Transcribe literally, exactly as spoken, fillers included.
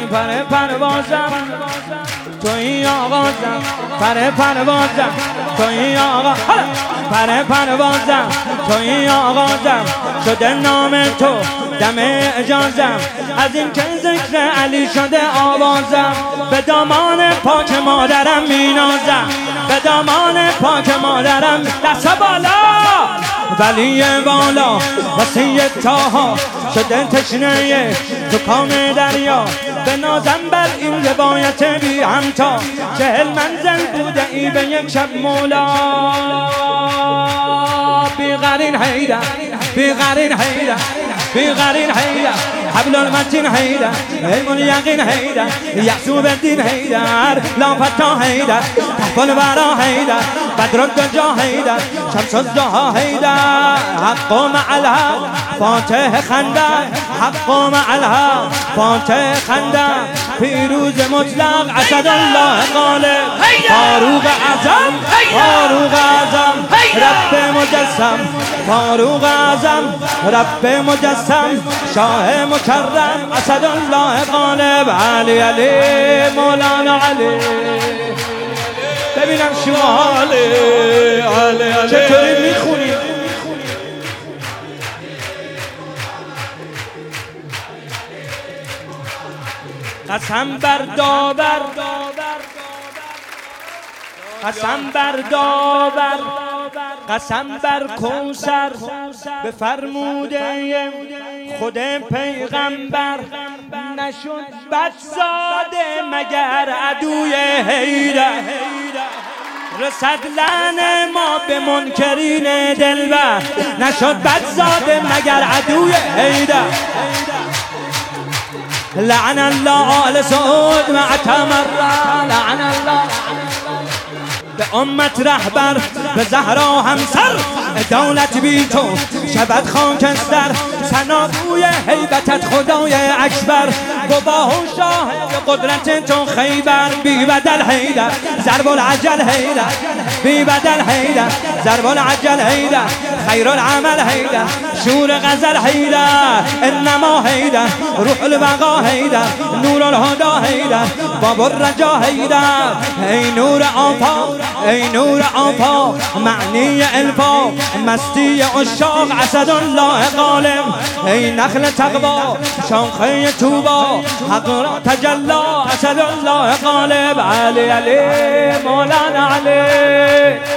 پر پروازم توی آغازم، پر پروازم توی آغا پر پروازم توی آغازم، شده نام تو دم اجازم، از این که ذکر علی شده آوازم، به دامان پاک مادرم مینازم، به دامان پاک مادرم. دست بالا ولی بالا وسیع تاها شده تشنه تو کام دریا، به نازم بر این روایت بی همتا، چهل منزل بوده ای به یک شب مولا. بیغرین حیدر بیغرین حیدر بیغرین حیدر حبل المتین حیدر علم الیقین حیدر یعصوب الدین حیدر لافتا حیدر تحف الورا حیدر بدر الدجا حیدر شمس الضحی حیدر حق مع الحق فاتح خندق حق مع الحق فاتح خندق پیروز مطلق اسد الله غالب فاروق اعظم فاروق اعظم رب مجسم فاروق اعظم رب مجسم شاه مکرم اسد الله غالب علی علی مولانا علی. ببینم شما علی علی علی چطوری میخونی؟ قسم بر داور قسم بر داور قسم بر کوثر به فرموده خود پیغمبر، نشد بدزاده مگر عدوی حیدر، رسد لعن ما به منکرین دلبر، نشد بدزاده مگر عدوی حیدر. لعن الله آل سعود مع تمرا، لعن الله به امت رهبر به زهرا همسر، دولت بی تو شبت خاکستر، ثناگوی هیبتت خدای اکبر، گواه و شاهد قدرت تو خیبر، بی بدل حیدر ضرب العجل حیدر، بی بدل حیدر ضرب العجل حیدر، خیر العمل حیدر شور غزل حیدر، انما حیدر روح البقا حیدر، نور الهدى حیدر باب الرجا حیدر، ای نور آفاق ای نور آفاق معنی الفاق مستی عشاق اسد الله غالب، ای نخل تقوا شاخه توبا حق را تجلا اسد الله غالب. علی علی مولانا علی.